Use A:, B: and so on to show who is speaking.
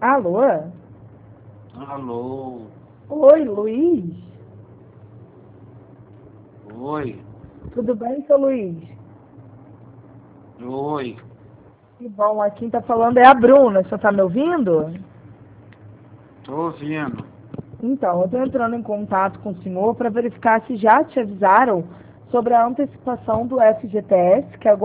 A: Alô?
B: Alô?
A: Oi, Luiz?
B: Oi?
A: Tudo bem, seu Luiz?
B: Oi?
A: Que bom, aqui quem tá falando é a Bruna. Você tá me ouvindo?
B: Tô ouvindo.
A: Então, eu tô entrando em contato com o senhor para verificar se já te avisaram sobre a antecipação do FGTS, que agora